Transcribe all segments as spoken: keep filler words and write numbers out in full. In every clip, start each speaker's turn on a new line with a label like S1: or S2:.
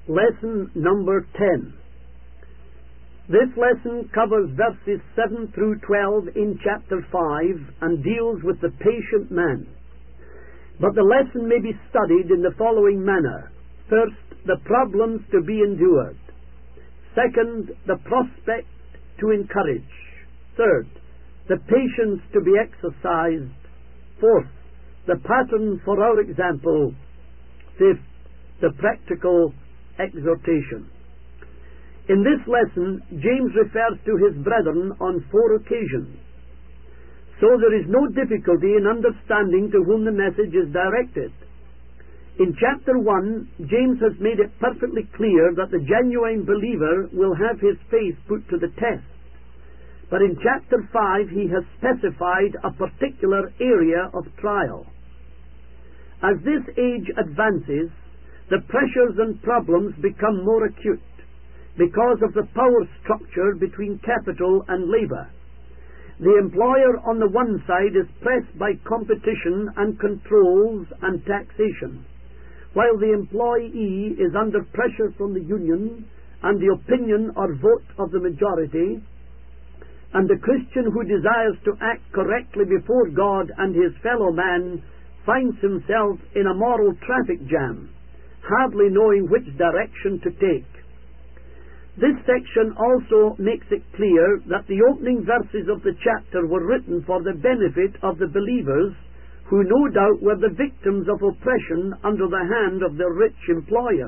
S1: Lesson number ten. This lesson covers verses seven through twelve in chapter five and deals with the patient man. But the lesson may be studied in the following manner. First, the problems to be endured. Second, the prospect to encourage. Third, the patience to be exercised. Fourth, the pattern for our example. Fifth, the practical exhortation. In this lesson, James refers to his brethren on four occasions. So there is no difficulty in understanding to whom the message is directed. In chapter one, James has made it perfectly clear that the genuine believer will have his faith put to the test. But in chapter five, he has specified a particular area of trial. As this age advances, the pressures and problems become more acute because of the power structure between capital and labor. The employer on the one side is pressed by competition and controls and taxation, while the employee is under pressure from the union and the opinion or vote of the majority, and the Christian who desires to act correctly before God and his fellow man finds himself in a moral traffic jam, hardly knowing which direction to take. This section also makes it clear that the opening verses of the chapter were written for the benefit of the believers who no doubt were the victims of oppression under the hand of their rich employers.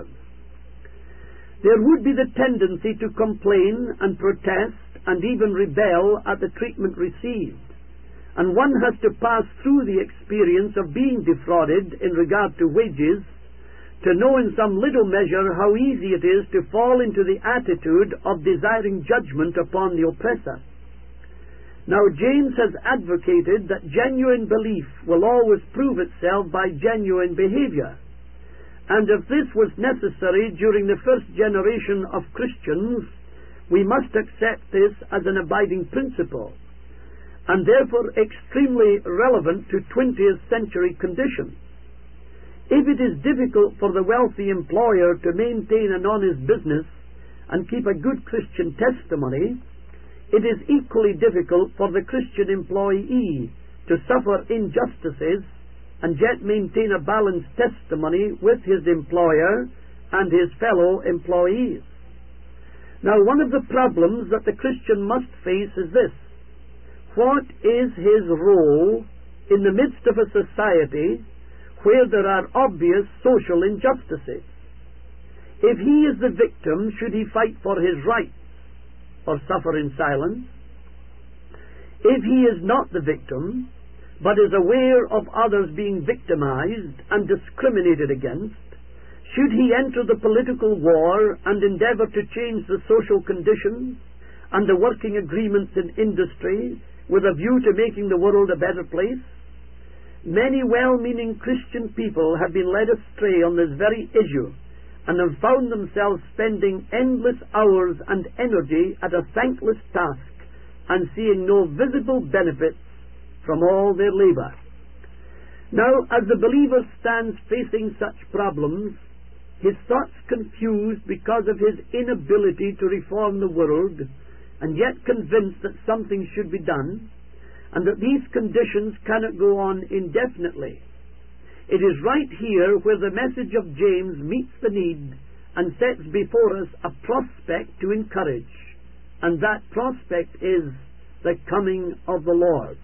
S1: There would be the tendency to complain and protest and even rebel at the treatment received, and one has to pass through the experience of being defrauded in regard to wages to know in some little measure how easy it is to fall into the attitude of desiring judgment upon the oppressor. Now, James has advocated that genuine belief will always prove itself by genuine behavior, and if this was necessary during the first generation of Christians, we must accept this as an abiding principle, and therefore extremely relevant to twentieth century conditions. If it is difficult for the wealthy employer to maintain an honest business and keep a good Christian testimony, it is equally difficult for the Christian employee to suffer injustices and yet maintain a balanced testimony with his employer and his fellow employees. Now, one of the problems that the Christian must face is this: what is his role in the midst of a society where there are obvious social injustices? If he is the victim, should he fight for his rights or suffer in silence? If he is not the victim, but is aware of others being victimized and discriminated against, should he enter the political war and endeavor to change the social conditions and the working agreements in industry with a view to making the world a better place? Many well-meaning Christian people have been led astray on this very issue and have found themselves spending endless hours and energy at a thankless task and seeing no visible benefits from all their labor. Now, as the believer stands facing such problems, his thoughts confused because of his inability to reform the world, and yet convinced that something should be done, and that these conditions cannot go on indefinitely. It is right here where the message of James meets the need and sets before us a prospect to encourage, and that prospect is the coming of the Lord.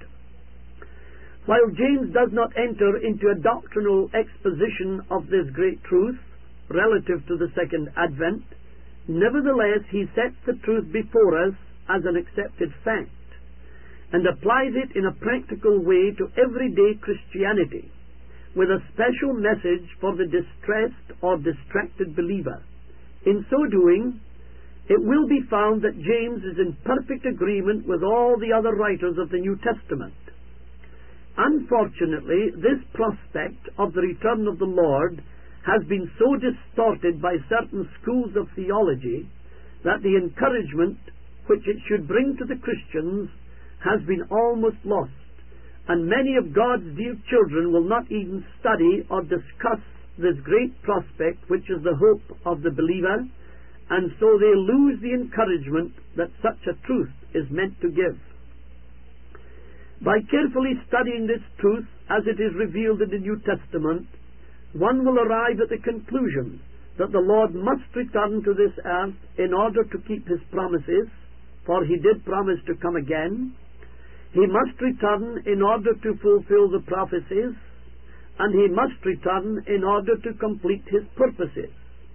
S1: While James does not enter into a doctrinal exposition of this great truth relative to the second advent, nevertheless he sets the truth before us as an accepted fact and applies it in a practical way to everyday Christianity, with a special message for the distressed or distracted believer. In so doing, it will be found that James is in perfect agreement with all the other writers of the New Testament. Unfortunately, this prospect of the return of the Lord has been so distorted by certain schools of theology that the encouragement which it should bring to the Christians has been almost lost, and many of God's dear children will not even study or discuss this great prospect which is the hope of the believer, and so they lose the encouragement that such a truth is meant to give. By carefully studying this truth as it is revealed in the New Testament, one will arrive at the conclusion that the Lord must return to this earth in order to keep his promises, for he did promise to come again. He must return in order to fulfill the prophecies, and he must return in order to complete his purposes.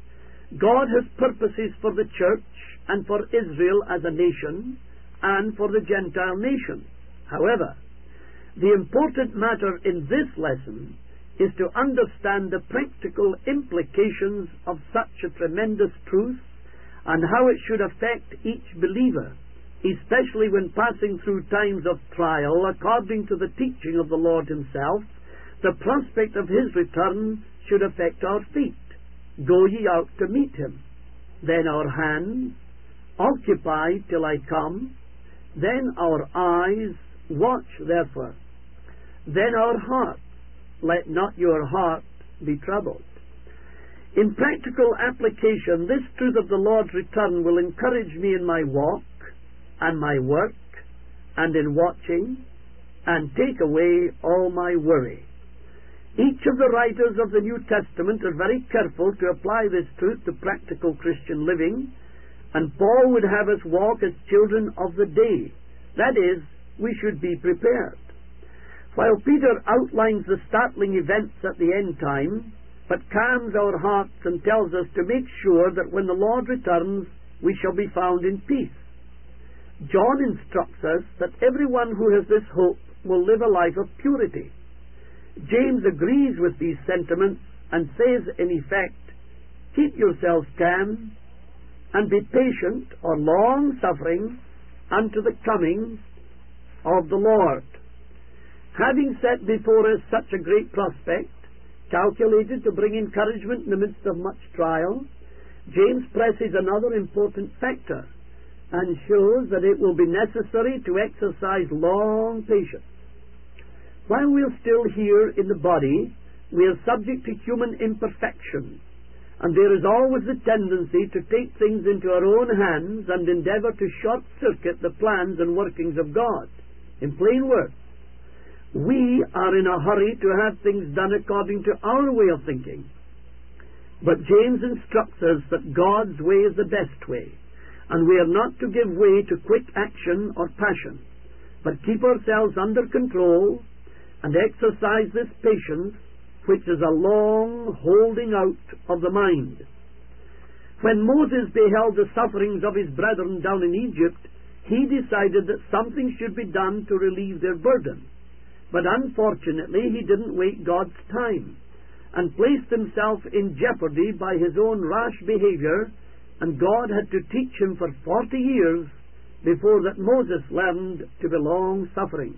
S1: God has purposes for the church and for Israel as a nation and for the Gentile nation. However, the important matter in this lesson is to understand the practical implications of such a tremendous truth and how it should affect each believer, especially when passing through times of trial. According to the teaching of the Lord himself, the prospect of his return should affect our feet. Go ye out to meet him. Then our hands, occupy till I come. Then our eyes, watch therefore. Then our heart, let not your heart be troubled. In practical application, this truth of the Lord's return will encourage me in my walk and my work and in watching, and take away all my worry. Each of the writers of the New Testament are very careful to apply this truth to practical Christian living, and Paul would have us walk as children of the day. That is, we should be prepared. While Peter outlines the startling events at the end time, but calms our hearts and tells us to make sure that when the Lord returns, we shall be found in peace. John instructs us that everyone who has this hope will live a life of purity. James agrees with these sentiments and says, in effect, keep yourselves calm and be patient or long-suffering unto the coming of the Lord. Having set before us such a great prospect, calculated to bring encouragement in the midst of much trial, James presses another important factor and shows that it will be necessary to exercise long patience. While we are still here in the body, we are subject to human imperfection, and there is always the tendency to take things into our own hands and endeavor to short-circuit the plans and workings of God. In plain words, we are in a hurry to have things done according to our way of thinking. But James instructs us that God's way is the best way, and we are not to give way to quick action or passion, but keep ourselves under control and exercise this patience, which is a long holding out of the mind. When Moses beheld the sufferings of his brethren down in Egypt, he decided that something should be done to relieve their burden. But unfortunately, he didn't wait God's time and placed himself in jeopardy by his own rash behavior, and God had to teach him for forty years before that Moses learned to be long-suffering.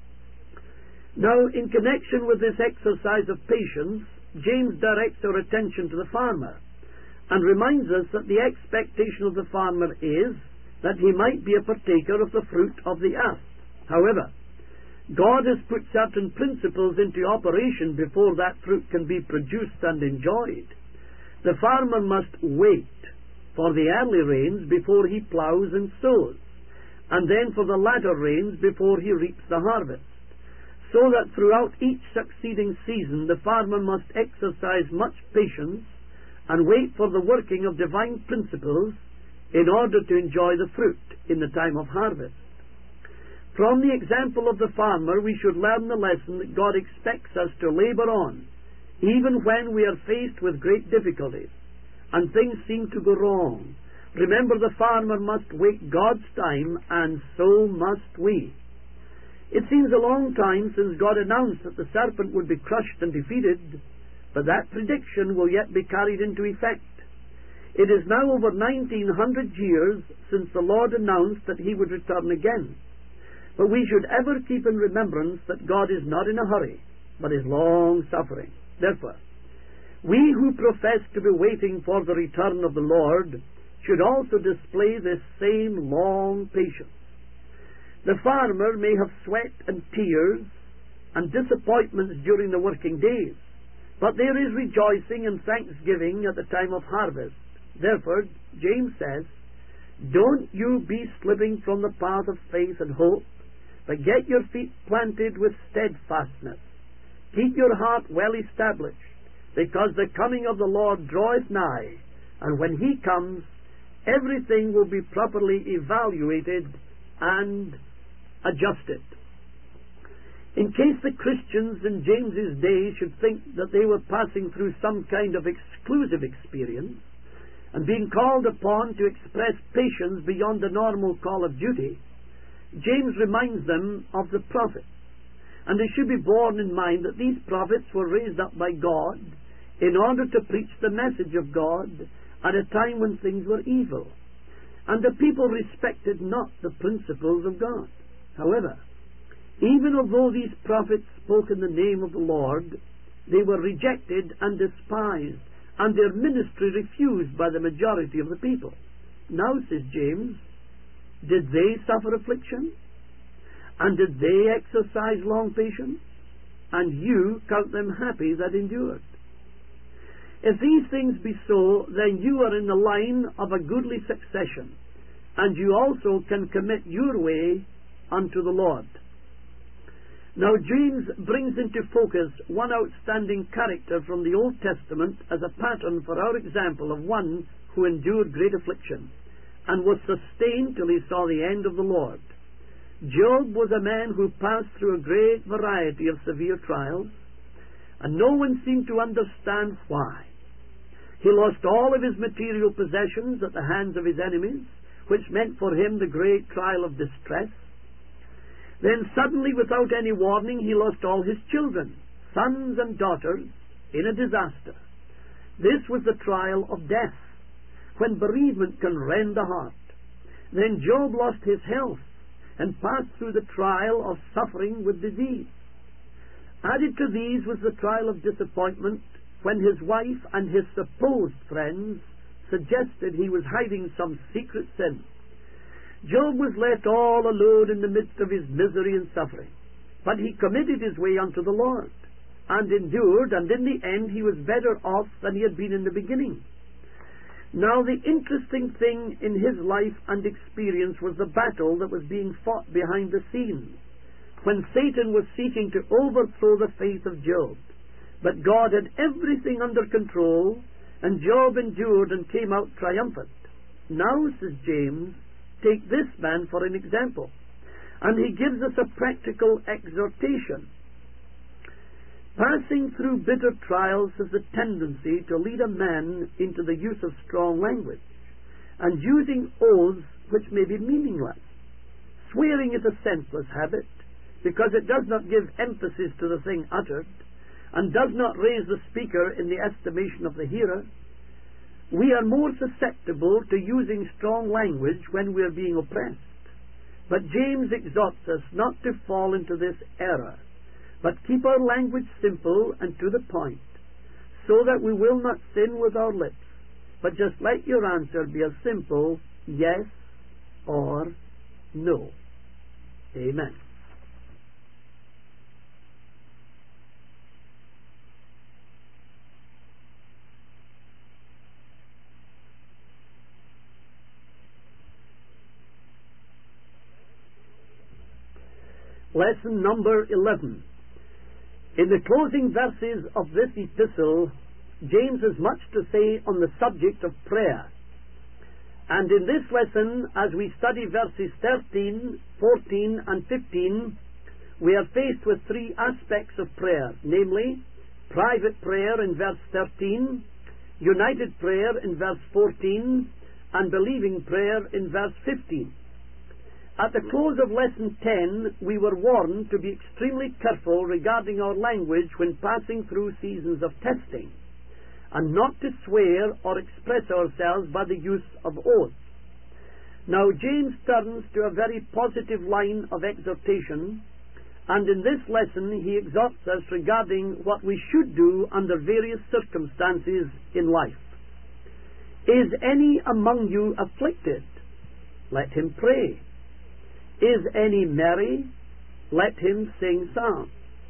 S1: Now, in connection with this exercise of patience, James directs our attention to the farmer and reminds us that the expectation of the farmer is that he might be a partaker of the fruit of the earth. However, God has put certain principles into operation before that fruit can be produced and enjoyed. The farmer must wait for the early rains before he ploughs and sows, and then for the latter rains before he reaps the harvest, so that throughout each succeeding season the farmer must exercise much patience and wait for the working of divine principles in order to enjoy the fruit in the time of harvest. From the example of the farmer, we should learn the lesson that God expects us to labor on, even when we are faced with great difficulties and things seem to go wrong. Remember, the farmer must wait God's time, and so must we. It seems a long time since God announced that the serpent would be crushed and defeated, but that prediction will yet be carried into effect. It is now over nineteen hundred years since the Lord announced that he would return again. But we should ever keep in remembrance that God is not in a hurry, but is long-suffering. Therefore, we who profess to be waiting for the return of the Lord should also display this same long patience. The farmer may have sweat and tears and disappointments during the working days, but there is rejoicing and thanksgiving at the time of harvest. Therefore, James says, don't you be slipping from the path of faith and hope, but get your feet planted with steadfastness. Keep your heart well established, because the coming of the Lord draweth nigh, and when he comes, everything will be properly evaluated and adjusted. In case the Christians in James's day should think that they were passing through some kind of exclusive experience, and being called upon to express patience beyond the normal call of duty, James reminds them of the prophets. And they should be borne in mind that these prophets were raised up by God in order to preach the message of God at a time when things were evil, and the people respected not the principles of God. However, even although these prophets spoke in the name of the Lord, they were rejected and despised, and their ministry refused by the majority of the people. Now, says James, did they suffer affliction? And did they exercise long patience? And you count them happy that endured. If these things be so, then you are in the line of a goodly succession, and you also can commit your way unto the Lord. Now James brings into focus one outstanding character from the Old Testament as a pattern for our example of one who endured great affliction and was sustained till he saw the end of the Lord. Job was a man who passed through a great variety of severe trials, and no one seemed to understand why. He lost all of his material possessions at the hands of his enemies, which meant for him the great trial of distress. Then suddenly, without any warning, he lost all his children, sons and daughters, in a disaster. This was the trial of death, when bereavement can rend the heart. Then Job lost his health and passed through the trial of suffering with disease. Added to these was the trial of disappointment, when his wife and his supposed friends suggested he was hiding some secret sin. Job was left all alone in the midst of his misery and suffering, but he committed his way unto the Lord, and endured, and in the end he was better off than he had been in the beginning. Now the interesting thing in his life and experience was the battle that was being fought behind the scenes, when Satan was seeking to overthrow the faith of Job. But God had everything under control, and Job endured and came out triumphant. Now, says James, take this man for an example, and he gives us a practical exhortation. Passing through bitter trials has a tendency to lead a man into the use of strong language, and using oaths which may be meaningless. Swearing is a senseless habit, because it does not give emphasis to the thing uttered, and does not raise the speaker in the estimation of the hearer. We are more susceptible to using strong language when we are being oppressed. But James exhorts us not to fall into this error, but keep our language simple and to the point, so that we will not sin with our lips, but just let your answer be a simple yes or no. Amen. Lesson number eleven. In the closing verses of this epistle, James has much to say on the subject of prayer. And in this lesson, as we study verses thirteen, fourteen, and fifteen, we are faced with three aspects of prayer, namely, private prayer in verse thirteen, united prayer in verse fourteen, and believing prayer in verse fifteen. At the close of lesson ten, we were warned to be extremely careful regarding our language when passing through seasons of testing, and not to swear or express ourselves by the use of oaths. Now James turns to a very positive line of exhortation, and in this lesson he exhorts us regarding what we should do under various circumstances in life. Is any among you afflicted? Let him pray. Is any merry? Let him sing psalms.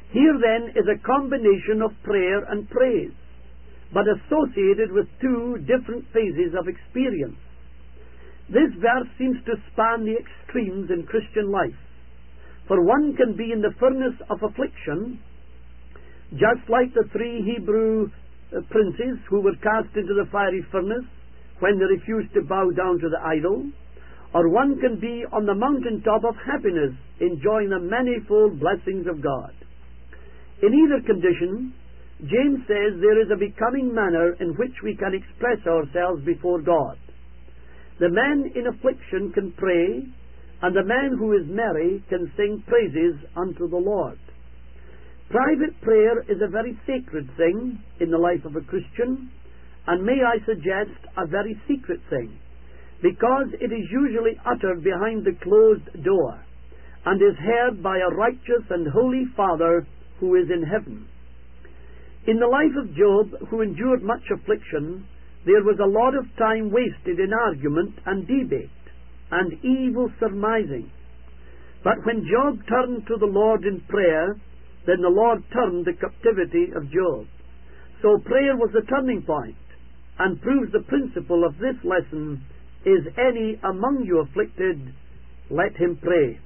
S1: Here then is a combination of prayer and praise, but associated with two different phases of experience. This verse seems to span the extremes in Christian life, for one can be in the furnace of affliction, just like the three Hebrew uh, princes who were cast into the fiery furnace when they refused to bow down to the idol, or one can be on the mountaintop of happiness, enjoying the manifold blessings of God. In either condition, James says there is a becoming manner in which we can express ourselves before God. The man in affliction can pray, and the man who is merry can sing praises unto the Lord. Private prayer is a very sacred thing in the life of a Christian, and may I suggest a very secret thing, because it is usually uttered behind the closed door, and is heard by a righteous and holy Father who is in heaven. In the life of Job, who endured much affliction, there was a lot of time wasted in argument and debate, and evil surmising. But when Job turned to the Lord in prayer, then the Lord turned the captivity of Job. So prayer was the turning point, and proves the principle of this lesson: is any among you afflicted? Let him pray.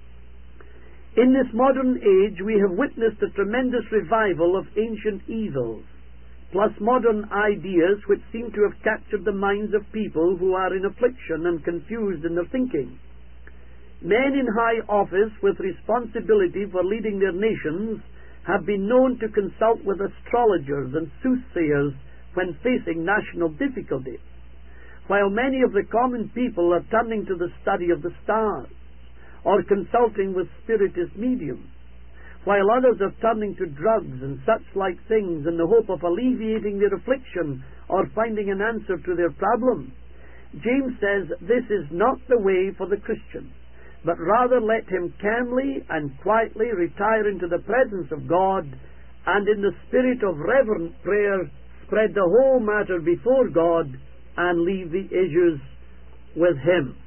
S1: In this modern age, we have witnessed a tremendous revival of ancient evils, plus modern ideas which seem to have captured the minds of people who are in affliction and confused in their thinking. Men in high office with responsibility for leading their nations have been known to consult with astrologers and soothsayers when facing national difficulties, while many of the common people are turning to the study of the stars, or consulting with spiritist mediums, while others are turning to drugs and such like things in the hope of alleviating their affliction or finding an answer to their problem. James says this is not the way for the Christian, but rather let him calmly and quietly retire into the presence of God, and in the spirit of reverent prayer spread the whole matter before God and leave the issues with him.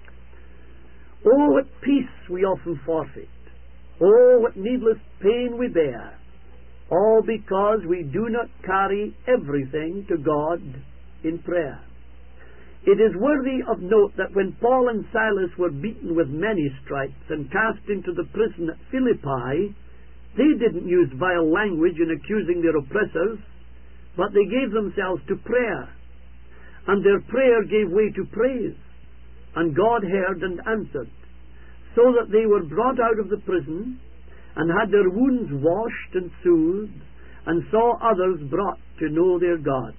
S1: Oh, what peace we often forfeit. Oh, what needless pain we bear, all because we do not carry everything to God in prayer. It is worthy of note that when Paul and Silas were beaten with many stripes and cast into the prison at Philippi, they didn't use vile language in accusing their oppressors, but they gave themselves to prayer, and their prayer gave way to praise, and God heard and answered, so that they were brought out of the prison, and had their wounds washed and soothed, and saw others brought to know their God.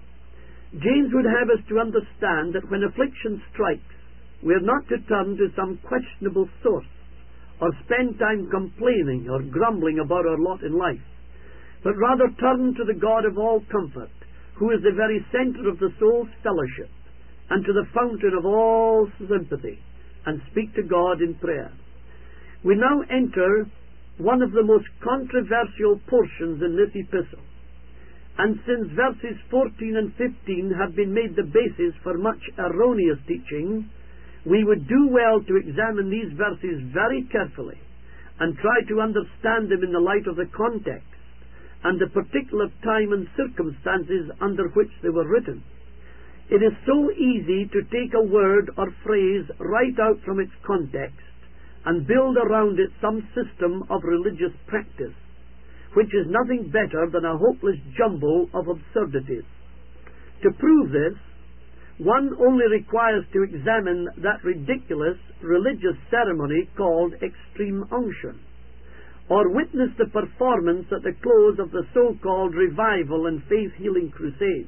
S1: James would have us to understand that when affliction strikes, we are not to turn to some questionable source, or spend time complaining or grumbling about our lot in life, but rather turn to the God of all comfort, who is the very center of the soul's fellowship, and to the fountain of all sympathy, and speak to God in prayer. We now enter one of the most controversial portions in this epistle, and since verses fourteen and fifteen have been made the basis for much erroneous teaching, we would do well to examine these verses very carefully and try to understand them in the light of the context and the particular time and circumstances under which they were written. It is so easy to take a word or phrase right out from its context and build around it some system of religious practice, which is nothing better than a hopeless jumble of absurdities. To prove this, one only requires to examine that ridiculous religious ceremony called extreme unction, or witness the performance at the close of the so-called revival and faith-healing crusade.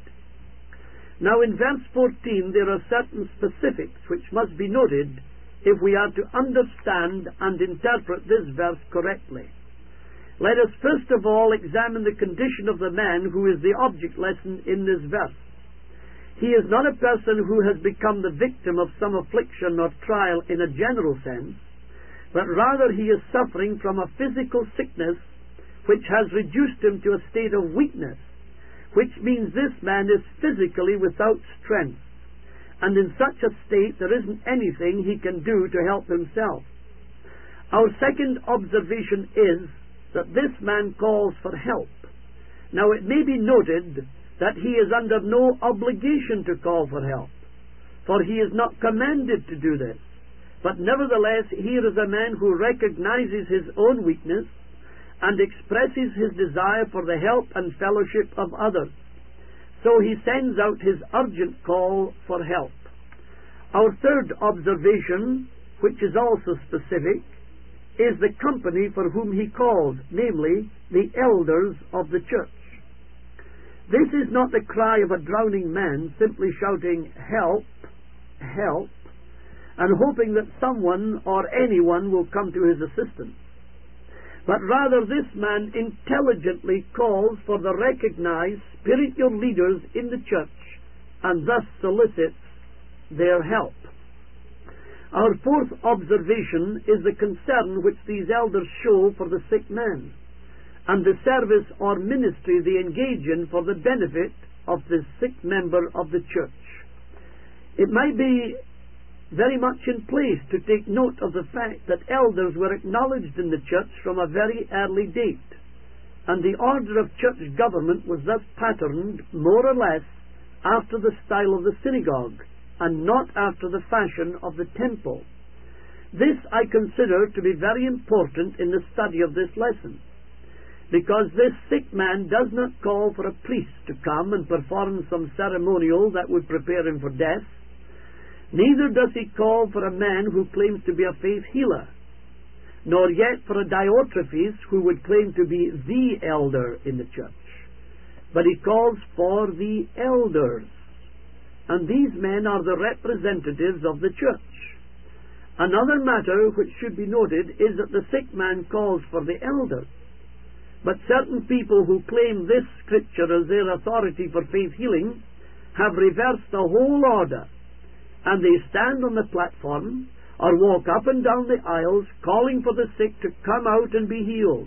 S1: Now in verse fourteen there are certain specifics which must be noted if we are to understand and interpret this verse correctly. Let us first of all examine the condition of the man who is the object lesson in this verse. He is not a person who has become the victim of some affliction or trial in a general sense, but rather he is suffering from a physical sickness which has reduced him to a state of weakness, which means this man is physically without strength, and in such a state there isn't anything he can do to help himself. Our second observation is that this man calls for help. Now it may be noted that he is under no obligation to call for help, for he is not commanded to do this. But nevertheless, here is a man who recognizes his own weakness and expresses his desire for the help and fellowship of others. So he sends out his urgent call for help. Our third observation, which is also specific, is the company for whom he calls, namely, the elders of the church. This is not the cry of a drowning man simply shouting, "Help, help," and hoping that someone or anyone will come to his assistance. But rather this man intelligently calls for the recognized spiritual leaders in the church and thus solicits their help. Our fourth observation is the concern which these elders show for the sick man and the service or ministry they engage in for the benefit of the sick member of the church. It might be very much in place to take note of the fact that elders were acknowledged in the church from a very early date, and the order of church government was thus patterned more or less after the style of the synagogue and not after the fashion of the temple. This I consider to be very important in the study of this lesson, because this sick man does not call for a priest to come and perform some ceremonial that would prepare him for death. Neither does he call for a man who claims to be a faith healer, nor yet for a Diotrephes who would claim to be the elder in the church. But he calls for the elders, and these men are the representatives of the church. Another matter which should be noted is that the sick man calls for the elders, but certain people who claim this scripture as their authority for faith healing have reversed the whole order, and they stand on the platform or walk up and down the aisles calling for the sick to come out and be healed.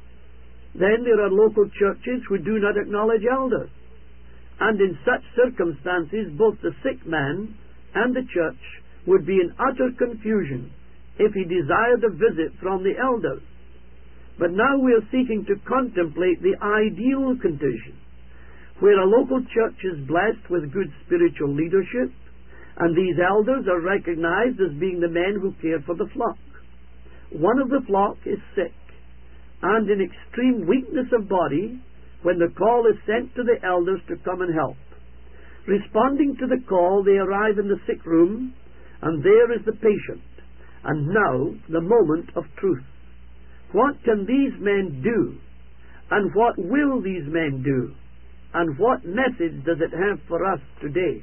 S1: Then there are local churches who do not acknowledge elders, and in such circumstances both the sick man and the church would be in utter confusion if he desired a visit from the elders. But now we are seeking to contemplate the ideal condition, where a local church is blessed with good spiritual leadership, and these elders are recognized as being the men who care for the flock. One of the flock is sick, and in extreme weakness of body, when the call is sent to the elders to come and help. Responding to the call, they arrive in the sick room, and there is the patient. And now, the moment of truth. What can these men do? And what will these men do? And what message does it have for us today?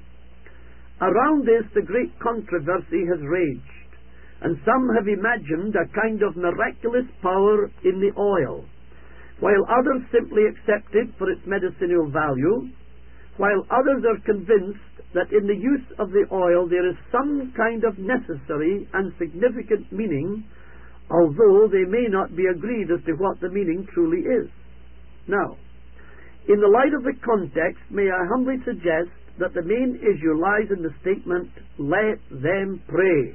S1: Around this the great controversy has raged, and some have imagined a kind of miraculous power in the oil, while others simply accept it for its medicinal value, while others are convinced that in the use of the oil there is some kind of necessary and significant meaning, although they may not be agreed as to what the meaning truly is. Now, in the light of the context, may I humbly suggest that the main issue lies in the statement, "Let them pray."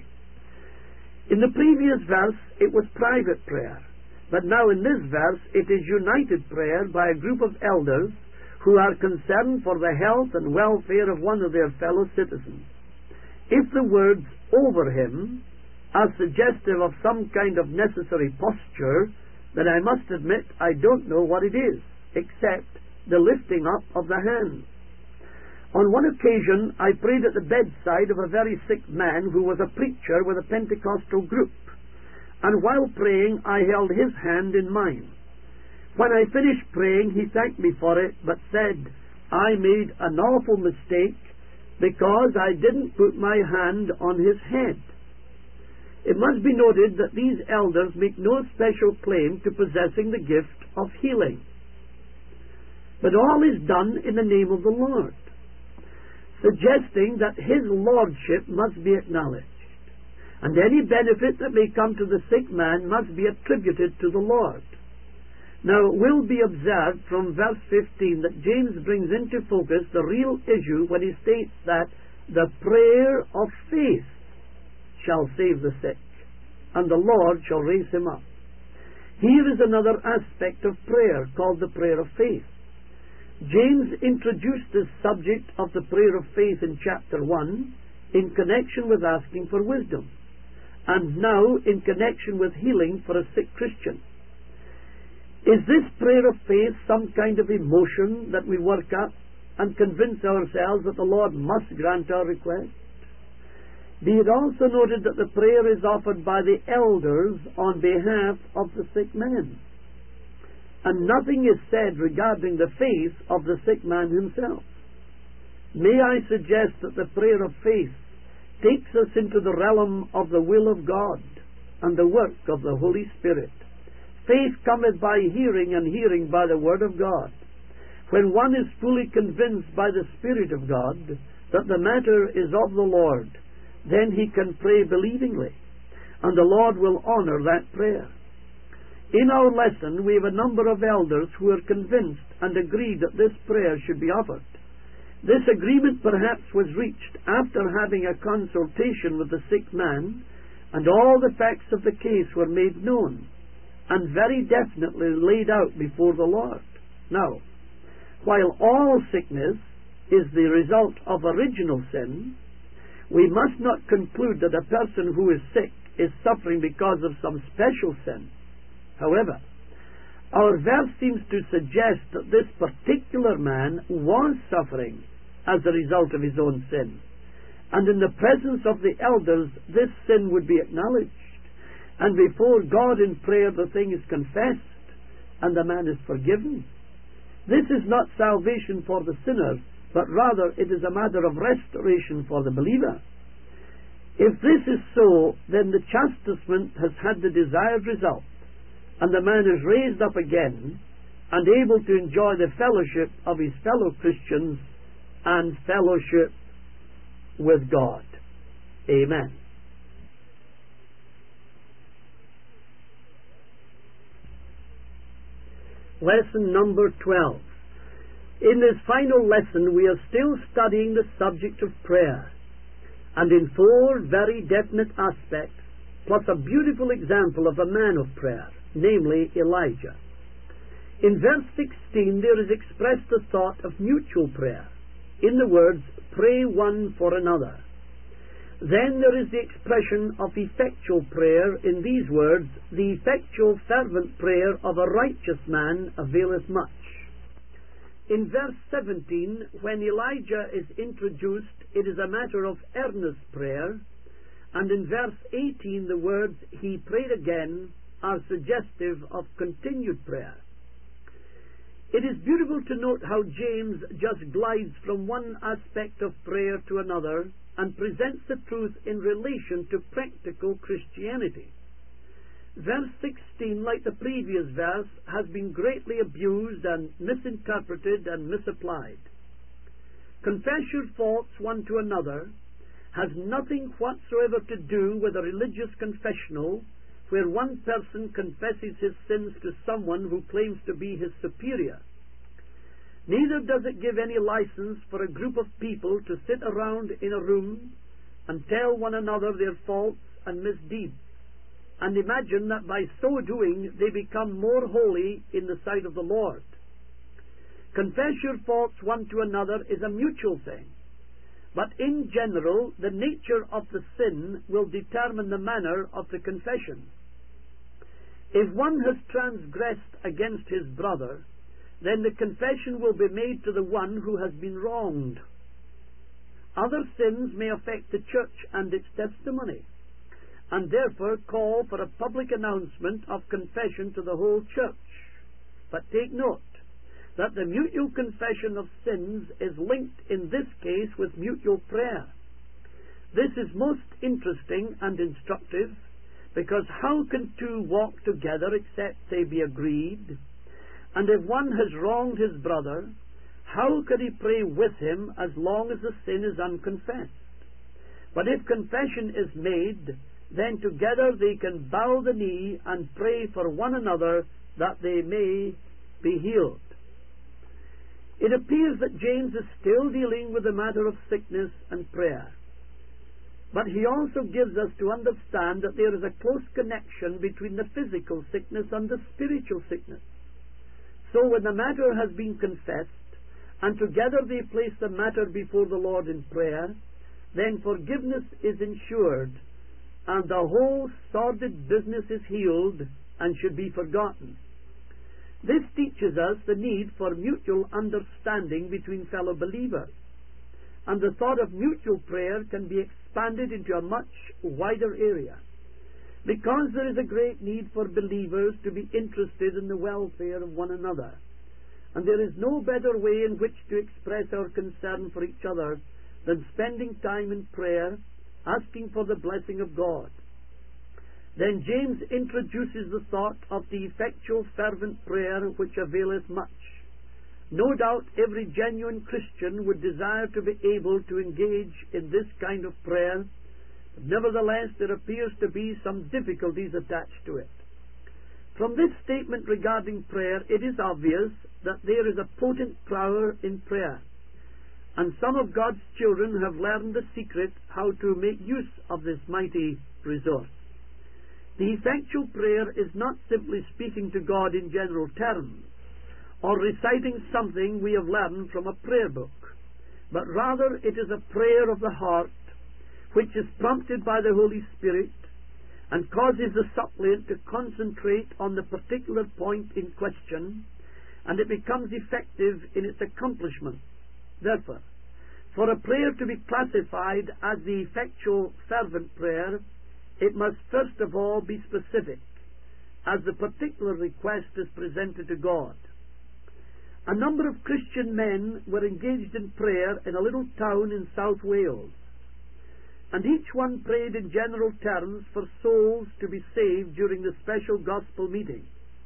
S1: In the previous verse, it was private prayer, but now in this verse, it is united prayer by a group of elders who are concerned for the health and welfare of one of their fellow citizens. If the words "over him" are suggestive of some kind of necessary posture, then I must admit I don't know what it is, except the lifting up of the hands. On one occasion, I prayed at the bedside of a very sick man who was a preacher with a Pentecostal group, and while praying I held his hand in mine. When I finished praying, he thanked me for it, but said, "I made an awful mistake because I didn't put my hand on his head." It must be noted that these elders make no special claim to possessing the gift of healing, but all is done in the name of the Lord, suggesting that His Lordship must be acknowledged, and any benefit that may come to the sick man must be attributed to the Lord. Now, it will be observed from verse fifteen that James brings into focus the real issue when he states that the prayer of faith shall save the sick, and the Lord shall raise him up. Here is another aspect of prayer called the prayer of faith. James introduced this subject of the prayer of faith in chapter one in connection with asking for wisdom, and now in connection with healing for a sick Christian. Is this prayer of faith some kind of emotion that we work up and convince ourselves that the Lord must grant our request? Be it also noted that the prayer is offered by the elders on behalf of the sick man, and nothing is said regarding the faith of the sick man himself. May I suggest that the prayer of faith takes us into the realm of the will of God and the work of the Holy Spirit. Faith cometh by hearing, and hearing by the word of God. When one is fully convinced by the Spirit of God that the matter is of the Lord, then he can pray believingly, and the Lord will honor that prayer. In our lesson, we have a number of elders who are convinced and agreed that this prayer should be offered. This agreement perhaps was reached after having a consultation with the sick man, and all the facts of the case were made known and very definitely laid out before the Lord. Now, while all sickness is the result of original sin, we must not conclude that a person who is sick is suffering because of some special sin. However, our verse seems to suggest that this particular man was suffering as a result of his own sin, and in the presence of the elders this sin would be acknowledged, and before God in prayer the thing is confessed and the man is forgiven. This is not salvation for the sinner, but rather it is a matter of restoration for the believer. If this is so, then the chastisement has had the desired result, and the man is raised up again and able to enjoy the fellowship of his fellow Christians and fellowship with God. Amen. Lesson number twelve. In this final lesson we are still studying the subject of prayer, and in four very definite aspects, plus a beautiful example of a man of prayer, namely Elijah. In verse sixteen there is expressed the thought of mutual prayer, in the words, pray one for another. Then there is the expression of effectual prayer in these words, the effectual fervent prayer of a righteous man availeth much. In verse seventeen, when Elijah is introduced, it is a matter of earnest prayer, and in verse eighteen the words, he prayed again, are suggestive of continued prayer. It is beautiful to note how James just glides from one aspect of prayer to another and presents the truth in relation to practical Christianity. Verse sixteen, like the previous verse, has been greatly abused and misinterpreted and misapplied. Confess your faults one to another has nothing whatsoever to do with a religious confessional where one person confesses his sins to someone who claims to be his superior. Neither does it give any license for a group of people to sit around in a room and tell one another their faults and misdeeds, and imagine that by so doing they become more holy in the sight of the Lord. Confess your faults one to another is a mutual thing, but in general the nature of the sin will determine the manner of the confession. If one has transgressed against his brother, then the confession will be made to the one who has been wronged. Other sins may affect the church and its testimony, and therefore call for a public announcement of confession to the whole church. But take note that the mutual confession of sins is linked in this case with mutual prayer. This is most interesting and instructive, because how can two walk together except they be agreed? And if one has wronged his brother, how could he pray with him as long as the sin is unconfessed? But if confession is made, then together they can bow the knee and pray for one another that they may be healed. It appears that James is still dealing with the matter of sickness and prayer. But he also gives us to understand that there is a close connection between the physical sickness and the spiritual sickness. So when the matter has been confessed, and together they place the matter before the Lord in prayer, then forgiveness is ensured, and the whole sordid business is healed and should be forgotten. This teaches us the need for mutual understanding between fellow believers, and the thought of mutual prayer can be expanded into a much wider area, because there is a great need for believers to be interested in the welfare of one another, and there is no better way in which to express our concern for each other than spending time in prayer, asking for the blessing of God. Then James introduces the thought of the effectual fervent prayer which availeth much. No doubt every genuine Christian would desire to be able to engage in this kind of prayer, but nevertheless there appears to be some difficulties attached to it. From this statement regarding prayer, it is obvious that there is a potent power in prayer, and some of God's children have learned the secret how to make use of this mighty resource. The effectual prayer is not simply speaking to God in general terms, or reciting something we have learned from a prayer book, but rather it is a prayer of the heart, which is prompted by the Holy Spirit, and causes the suppliant to concentrate on the particular point in question, and it becomes effective in its accomplishment. Therefore, for a prayer to be classified as the effectual fervent prayer, it must first of all be specific, as the particular request is presented to God. A number of Christian men were engaged in prayer in a little town in South Wales, and each one prayed in general terms for souls to be saved during the special gospel meeting.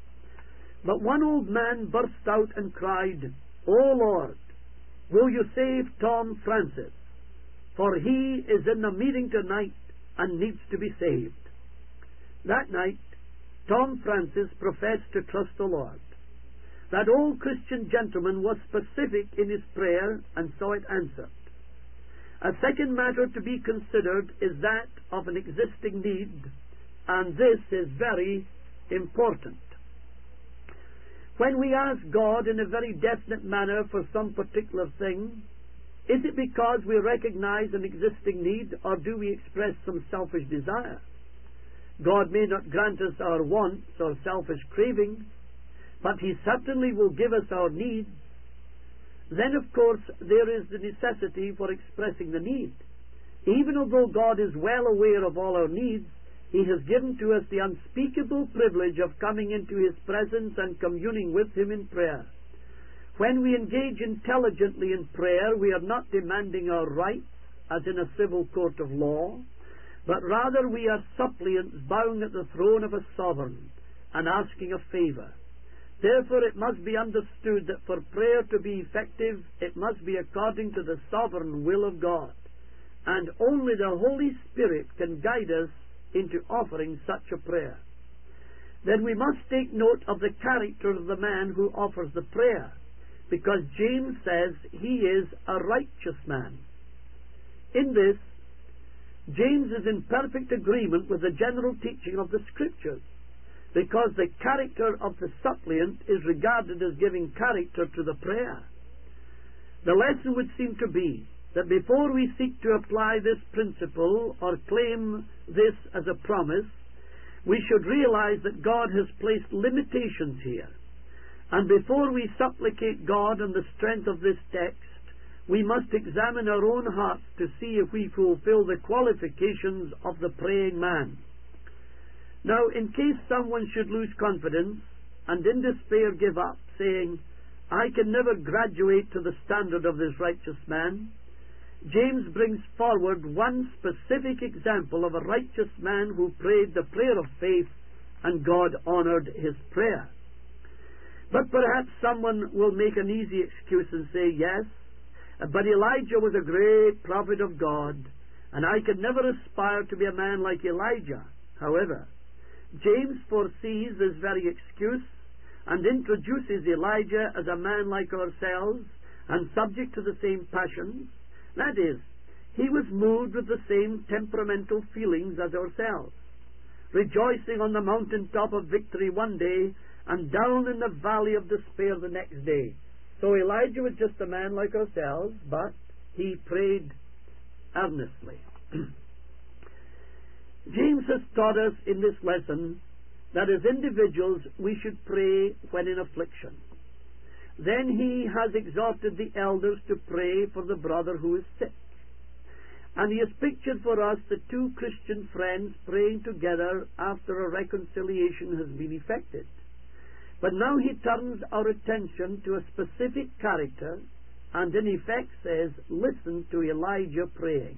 S1: But one old man burst out and cried, "O Lord, will you save Tom Francis? For he is in the meeting tonight and needs to be saved." That night, Tom Francis professed to trust the Lord. That old Christian gentleman was specific in his prayer and saw it answered. A second matter to be considered is that of an existing need, and this is very important. When we ask God in a very definite manner for some particular thing, is it because we recognize an existing need, or do we express some selfish desire? God may not grant us our wants or selfish cravings, but He certainly will give us our needs. Then, of course, there is the necessity for expressing the need. Even although God is well aware of all our needs, He has given to us the unspeakable privilege of coming into His presence and communing with Him in prayer. When we engage intelligently in prayer, we are not demanding our rights, as in a civil court of law, but rather we are suppliants bowing at the throne of a sovereign and asking a favor. Therefore it must be understood that for prayer to be effective, it must be according to the sovereign will of God, and only the Holy Spirit can guide us into offering such a prayer. Then we must take note of the character of the man who offers the prayer, because James says he is a righteous man. In this, James is in perfect agreement with the general teaching of the Scriptures, because the character of the suppliant is regarded as giving character to the prayer. The lesson would seem to be that before we seek to apply this principle or claim this as a promise, we should realize that God has placed limitations here. And before we supplicate God on the strength of this text, we must examine our own hearts to see if we fulfill the qualifications of the praying man. Now, in case someone should lose confidence and in despair give up, saying, "I can never graduate to the standard of this righteous man," James brings forward one specific example of a righteous man who prayed the prayer of faith and God honored his prayer. But perhaps someone will make an easy excuse and say, "Yes, but Elijah was a great prophet of God, and I could never aspire to be a man like Elijah." However, James foresees this very excuse and introduces Elijah as a man like ourselves and subject to the same passions. That is, He was moved with the same temperamental feelings as ourselves, rejoicing on the mountain top of victory one day and down in the valley of despair the next day. So Elijah was just a man like ourselves, but he prayed earnestly. James has taught us in this lesson that as individuals we should pray when in affliction. Then he has exhorted the elders to pray for the brother who is sick. And he has pictured for us the two Christian friends praying together after a reconciliation has been effected. But now he turns our attention to a specific character and in effect says, listen to Elijah praying.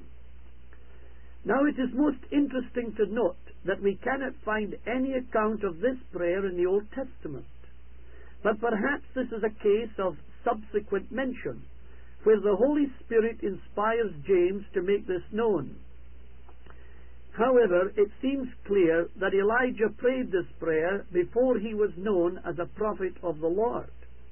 S1: Now it is most interesting to note that we cannot find any account of this prayer in the Old Testament. But perhaps this is a case of subsequent mention, where the Holy Spirit inspires James to make this known. However, it seems clear that Elijah prayed this prayer before he was known as a prophet of the Lord.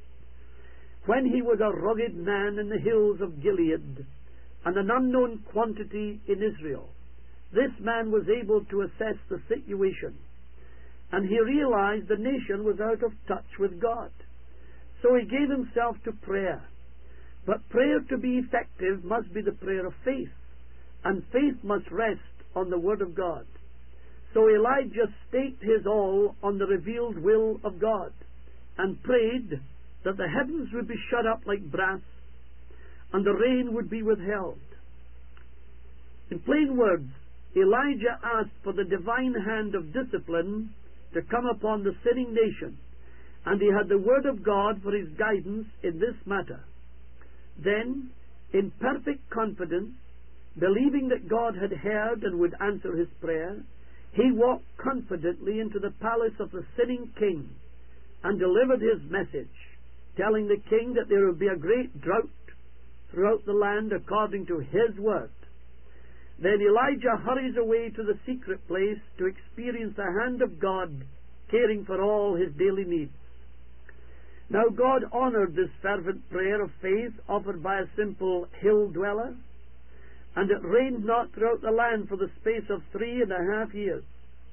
S1: When he was a rugged man in the hills of Gilead and an unknown quantity in Israel, this man was able to assess the situation, and he realized the nation was out of touch with God. So he gave himself to prayer. But prayer to be effective must be the prayer of faith, and faith must rest on the Word of God. So Elijah staked his all on the revealed will of God, and prayed that the heavens would be shut up like brass, and the rain would be withheld. In plain words, Elijah asked for the divine hand of discipline to come upon the sinning nation, and he had the Word of God for his guidance in this matter. Then, in perfect confidence, believing that God had heard and would answer his prayer, he walked confidently into the palace of the sinning king and delivered his message, telling the king that there would be a great drought throughout the land according to his word. Then Elijah hurries away to the secret place to experience the hand of God caring for all his daily needs. Now God honored this fervent prayer of faith offered by a simple hill dweller, and it rained not throughout the land for the space of three and a half years.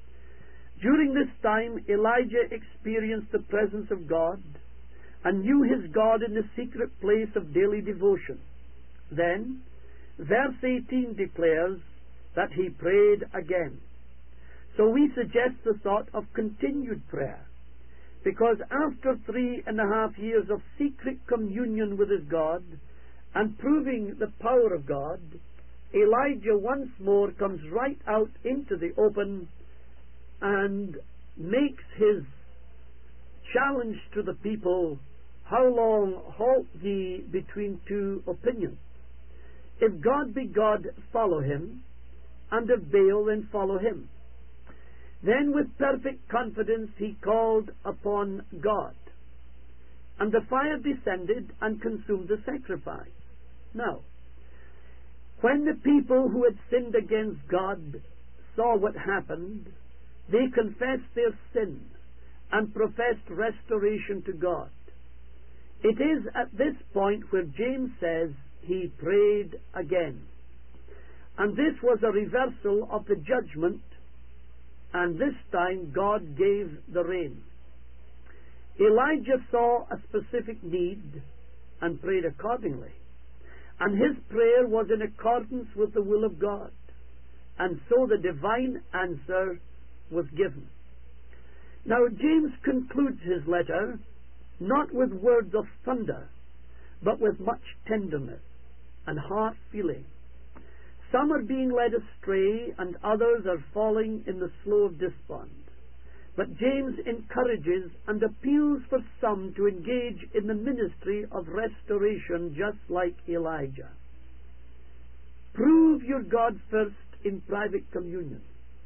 S1: During this time Elijah experienced the presence of God and knew his God in the secret place of daily devotion. Then verse eighteen declares that he prayed again. So we suggest the thought of continued prayer, because after three and a half years of secret communion with his God and proving the power of God, Elijah once more comes right out into the open and makes his challenge to the people, how long halt ye between two opinions? If God be God, follow him, and if Baal, then follow him. Then with perfect confidence he called upon God, and the fire descended and consumed the sacrifice. Now, when the people who had sinned against God saw what happened, they confessed their sin and professed restoration to God. It is at this point where James says he prayed again. And this was a reversal of the judgment, and this time God gave the rain. Elijah saw a specific need and prayed accordingly. And his prayer was in accordance with the will of God. And so the divine answer was given. Now James concludes his letter not with words of thunder, but with much tenderness and heart feeling. Some are being led astray, and others are falling in the slough of despond. But James encourages and appeals for some to engage in the ministry of restoration just like Elijah. Prove your God first in private communion.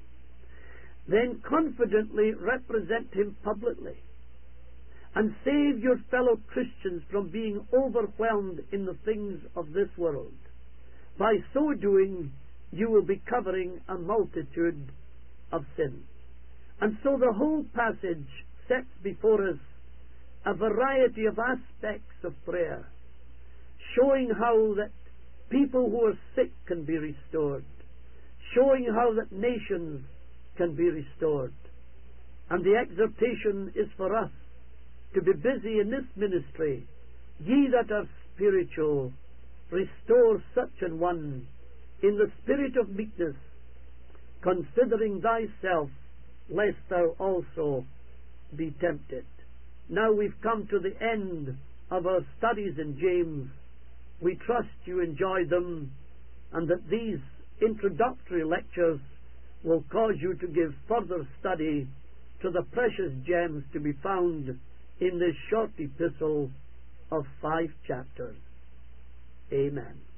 S1: Then confidently represent him publicly. And save your fellow Christians from being overwhelmed in the things of this world. By so doing, you will be covering a multitude of sins. And so the whole passage sets before us a variety of aspects of prayer, showing how that people who are sick can be restored, showing how that nations can be restored. And the exhortation is for us to be busy in this ministry. Ye that are spiritual, restore such an one in the spirit of meekness, considering thyself, lest thou also be tempted. Now we've come to the end of our studies in James. We trust you enjoy them, and that these introductory lectures will cause you to give further study to the precious gems to be found in this short epistle of five chapters. Amen.